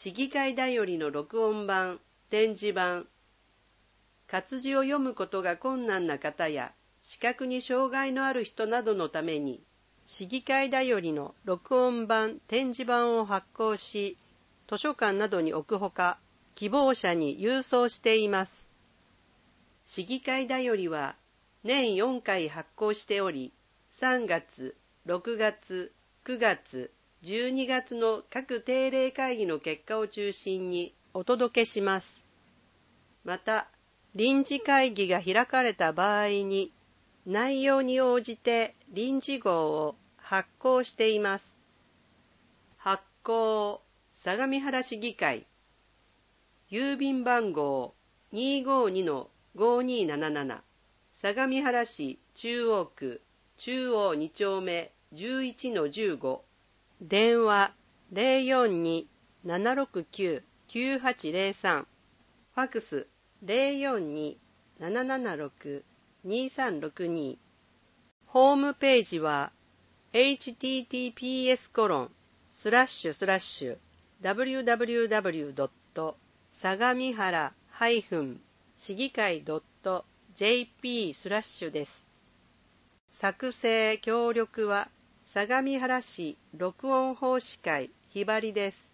市議会だよりの録音版、展示版。活字を読むことが困難な方や視覚に障害のある人などのために、市議会だよりの録音版、展示版を発行し、図書館などに置くほか、希望者に郵送しています。市議会だよりは年4回発行しており、3月、6月、9月、12月の各定例会議の結果を中心にお届けします。また、臨時会議が開かれた場合に、内容に応じて臨時号を発行しています。発行、相模原市議会。郵便番号 252-5277 相模原市中央区中央2丁目 11-15 電話 042-769-9803 ファクス 042-776-2362 ホームページは https://www. 相模原市議会 .jp/ です。作成協力は相模原市録音奉仕会ひばりです。